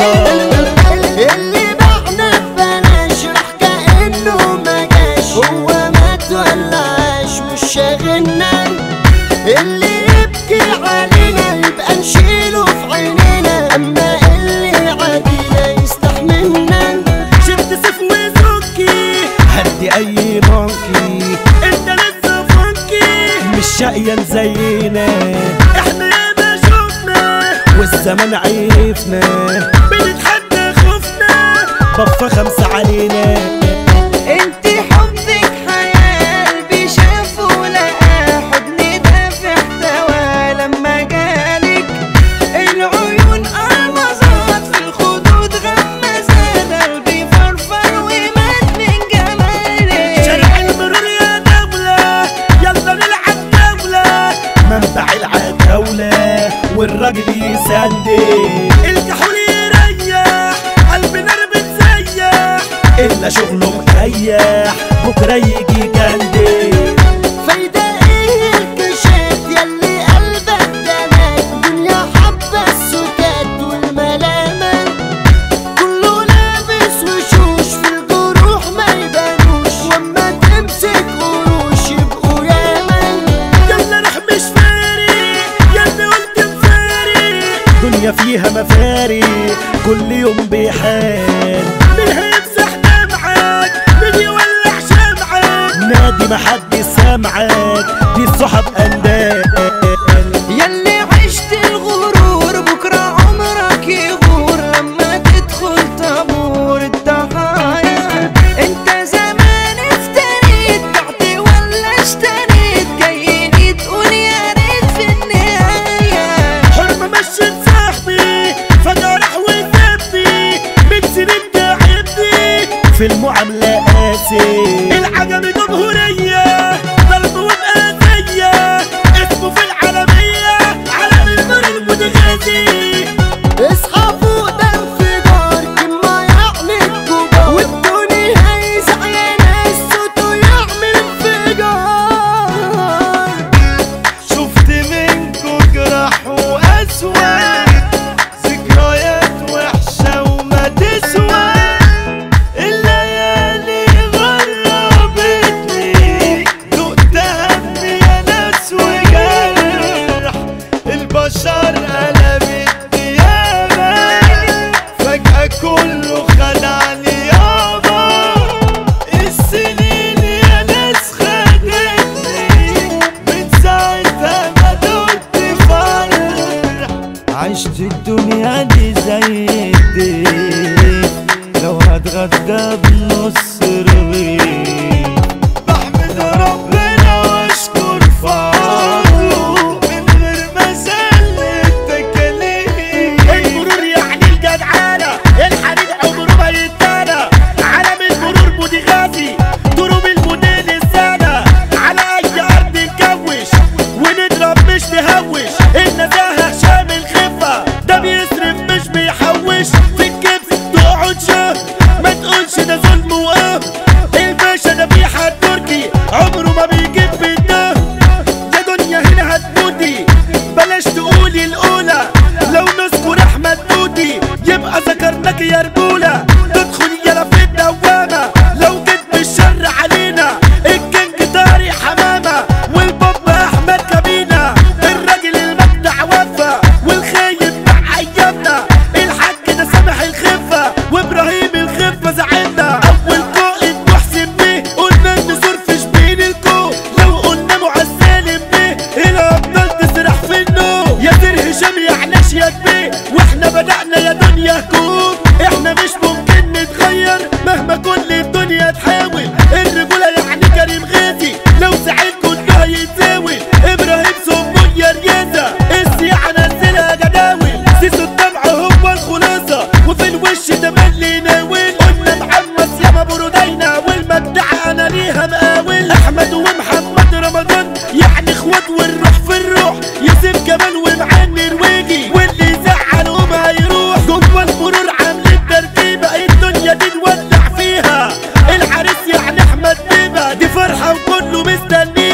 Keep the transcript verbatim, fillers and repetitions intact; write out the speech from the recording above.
اللي بعنا ببلاش راح كأنه ما جاش، هو ما تولعش مش شاغلنا. اللي يبكي علينا يبقى نشيله في عينينا، اما اللي عادينا يستحملنا. شد سيف وزوكي هدي اي مونكي، انت لسه فانكي مش شقيان زينا. احنا ياما شوفنا والزمن عيفنا، بنتحدى خوفنا بفة خمسة علينا. انت حبك حياة قلبي شافه لقاه، حضني دافع احتوى لما جالك. العيون المظات في الخدود غمزات، قلبي فرفر ومات من جمالك. شارع المرور يا دولة يلا نلعب دولة، منبع العتاولة والراجل يسندل. الكحول يريح قلبي نار بتسيح، إلا شغله مريح بكرة يجي جندي. فايدة ايه الكشات ياللي قلبك دمات، دنيا حبة السكات والملامة. كله لابس وشوش في الجروح ما يبانوش، واما تمسك قروش يبقوا ياما. يلا روح مش فاري ياللي قلت مفاري، دنيا فيها مفاري كل يوم بحال. مين هيمسح دمعك مين يولع شمعك، نادي محدش سامعك دي الصحاب اندال. ياللي عشت الغرور بكرة عمرك يغور، لما تدخل طابور الضحايا. انت زمان افتريت بعت ولا اشتريت، جايني تقول يا ريت في النهاية. حرمة مشيت صاحبي فجأة راح وسابني، من سنين تعبني في المعاملة قاسي. العجمي جمهورية ضرب وبقاسية، اسمه في العالمية علم النار المتغازي. اصحى فوق ده انفجار كما يعمل كبار، والدنيا هيزع يا ناس صوته يعمل انفجار. شفت منكو جرح وأسوأ، ذكريات وحشة وما تسوى. الليالي غربتني دقتها يا ناس وجرح، البشر قلبت ديابة، فجأة كله خدعني يابا. السنين يا ناس خدتني من ساعتها ما دقت فرح. عشت الدنيا دي زي الدين، لو هتغدى بنص رغيف. بحمد ربنا واشكر فضله من غير ما زل التكاليف. المرور يعني الجدعانة، الحديد عمره ما يتنى. علم المرور بودي غازي ضروب الموديل السنة، على أي أرض نكوش ونضرب مش نهوش. النزاهة شامل الخفة ده بيصرف مش بيحوش، في الكبس تقعد شهر ما تقولش ده ظلم وقهر. الباشا ده بيحة التركي عمره ما بيجيب بالده، يا دنيا هنا هتموتي بلاش تقولي الأولى. لو نذكر أحمد موتي يبقى ذكرناك يا رجولة، تدخل يلا في الدوامة لو جيت بالشر علينا. الكينج طارق حمامة والبابا أحمد كابينة، الراجل المجدع وفا والخايب مع أيامنا. الحاج ده سامح الخفة وإبراهيم الخفة زعلنا. أول قائد محسن بيه قلنا النزور في شبين الكون، لو قلنا معسالم بيه الأبطال تسرح في النوم. يا سير هشام يعناش يا كبير واحنا بدأنا يا دنيا كون. احنا مش ممكن نتغير مهما كل الدنيا تحاول. الرجولة يعني كريم غازي لو سعيد كله هيتزاول. إبراهيم سمون يا رياسة السياحة نزلها جداول. سيسو الدمع هو الخلاصة وفي الوش ده ملي ناول. قلنا محمد ياما برودينا والمجدعة أنا ليها مقاول. أحمد ومحمد رمضان يعني اخوات والروح في الروح. يوسف كمال ومعان نرويجي واللي يزعلهم هيروح. جوه المرور عاملين ترتيبة الدنيا دي نولع فيها. العريس يعني أحمد بيبة دي فرحة وكله مستنيه.